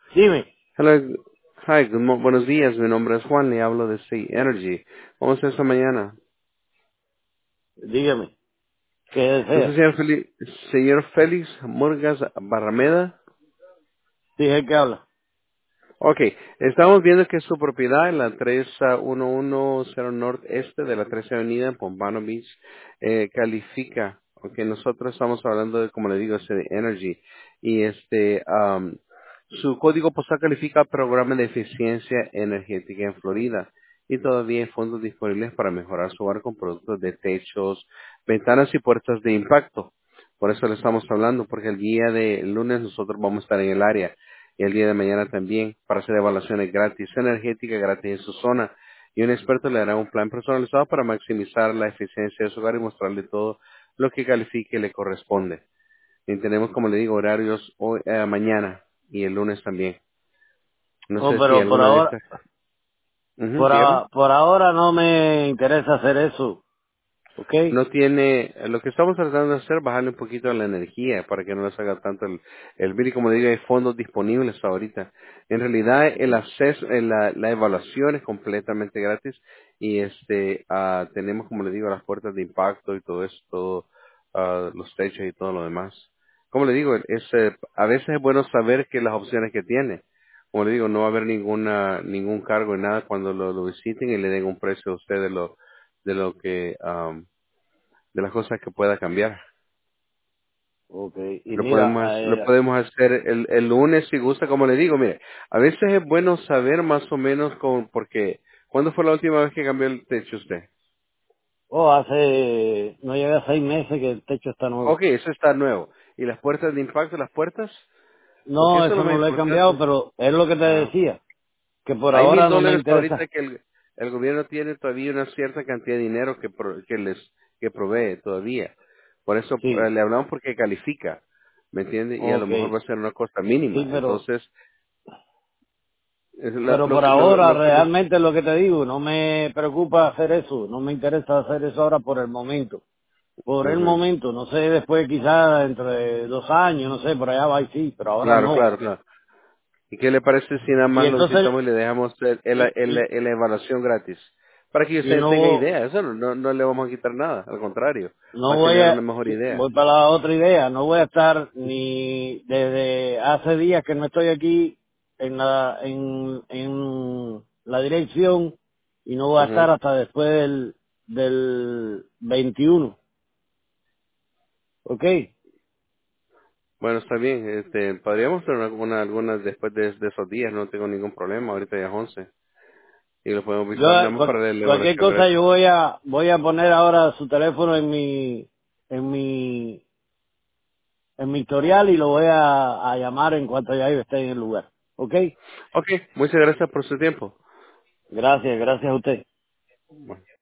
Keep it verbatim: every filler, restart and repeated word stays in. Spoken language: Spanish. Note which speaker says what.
Speaker 1: Dime,
Speaker 2: Hello, hi, good mo- buenos días. Mi nombre es Juan, le hablo de Sea Energy. ¿Cómo está esta mañana?
Speaker 1: dígame, ¿qué
Speaker 2: ¿No sé,
Speaker 1: desea?
Speaker 2: señor, Feli- señor Félix Murgas Barrameda?
Speaker 1: Sí, es el que habla.
Speaker 2: Ok, estamos viendo que su propiedad en la tres mil cien noreste de la trece Avenida en Pompano Beach eh, califica, ok, nosotros estamos hablando de, como le digo, ese de Energy, y este, am, su código postal califica programa de eficiencia energética en Florida, y todavía hay fondos disponibles para mejorar su hogar con productos de techos, ventanas y puertas de impacto. Por eso le estamos hablando, porque el día de lunes nosotros vamos a estar en el área y el día de mañana también para hacer evaluaciones gratis, energética gratis en su zona. Y un experto le dará un plan personalizado para maximizar la eficiencia de su hogar y mostrarle todo lo que califique y le corresponde. Y tenemos, como le digo, horarios hoy, eh, mañana y el lunes también. No
Speaker 1: Oh,
Speaker 2: sé si
Speaker 1: pero por
Speaker 2: alguna de
Speaker 1: ahora,
Speaker 2: estas... Ujú,
Speaker 1: por,
Speaker 2: dígame.
Speaker 1: a- por ahora no me interesa hacer eso, ¿ok?
Speaker 2: No tiene, lo que estamos tratando de hacer, bajarle un poquito a la energía para que no les haga tanto el, el bill. Y como le digo, hay fondos disponibles ahorita. En realidad, el acceso, eh, la, la evaluación es completamente gratis y este, ah, tenemos, como le digo, las puertas de impacto y todo eso, todo, ah, los techos y todo lo demás. Como le digo, es, eh, a veces es bueno saber que las opciones que tiene. Como le digo, no va a haber ninguna, ningún cargo en nada cuando lo, lo visiten y le den un precio a usted de lo, de lo que, ah, de las cosas que pueda cambiar.
Speaker 1: Ok, y
Speaker 2: Lo
Speaker 1: mira,
Speaker 2: podemos, lo
Speaker 1: eh,
Speaker 2: podemos hacer el, el lunes si gusta, como le digo, mire, a veces es bueno saber más o menos con, porque, ¿cuándo fue la última vez que cambió el techo usted?
Speaker 1: oh, hace, no llega a seis meses que el techo está nuevo.
Speaker 2: Ok, eso está nuevo. ¿Y las puertas de impacto, las puertas? Porque
Speaker 1: No,
Speaker 2: eso es lo
Speaker 1: eso
Speaker 2: más
Speaker 1: no lo he cambiado,
Speaker 2: importante.
Speaker 1: pero es lo que te
Speaker 2: Ah.
Speaker 1: decía, que por
Speaker 2: Hay mil
Speaker 1: ahora no me
Speaker 2: dólares ahorita
Speaker 1: interesa.
Speaker 2: que el, el gobierno tiene todavía una cierta cantidad de dinero que, pro- que les que provee todavía. Por eso eh,
Speaker 1: Sí,
Speaker 2: le hablamos porque califica, ¿me entiende? Y a lo
Speaker 1: ok,
Speaker 2: mejor va a ser una cosa mínima.
Speaker 1: sí, pero,
Speaker 2: Entonces, es la-
Speaker 1: pero
Speaker 2: lo,
Speaker 1: por
Speaker 2: que- lo,
Speaker 1: ahora
Speaker 2: lo que nos...
Speaker 1: realmente es lo que te digo, no me preocupa hacer eso, no me interesa hacer eso ahora por el momento. Por el
Speaker 2: Ujú.
Speaker 1: momento, no sé, después quizás dentro de dos años, no sé, por allá va y sí, pero ahora
Speaker 2: Claro,
Speaker 1: no.
Speaker 2: claro, claro. ¿Y qué le parece si nada
Speaker 1: Y
Speaker 2: más lo
Speaker 1: entonces,
Speaker 2: visitamos y le dejamos el, el,
Speaker 1: y,
Speaker 2: el-
Speaker 1: y,
Speaker 2: el- la evaluación gratis? Para que
Speaker 1: y
Speaker 2: usted
Speaker 1: no,
Speaker 2: tenga
Speaker 1: vo-
Speaker 2: idea. Eso no, no, no le vamos a quitar nada. Al contrario,
Speaker 1: no
Speaker 2: va a
Speaker 1: voy
Speaker 2: tener una
Speaker 1: a,
Speaker 2: mejor idea.
Speaker 1: voy para la otra idea, no voy a estar ni desde hace días que no estoy aquí en la, en, en la dirección y no voy a
Speaker 2: Ujú.
Speaker 1: estar hasta después del, del veintiuno, ¿ok?
Speaker 2: Bueno, está bien. Este, podríamos hacer una, una- algunas después de, de esos días. No tengo ningún problema. Ahorita ya es once. Y lo podemos
Speaker 1: Yo,
Speaker 2: visitar nada más
Speaker 1: cual-
Speaker 2: para la
Speaker 1: cualquier
Speaker 2: evaluación
Speaker 1: cosa
Speaker 2: gratis.
Speaker 1: yo voy a, voy a poner ahora su teléfono en mi, en mi, en mi historial y lo voy a, a llamar en cuanto ya yo esté en el lugar. ¿Ok?
Speaker 2: Ok, muchas gracias por su tiempo.
Speaker 1: Gracias, gracias a usted.
Speaker 2: Bueno.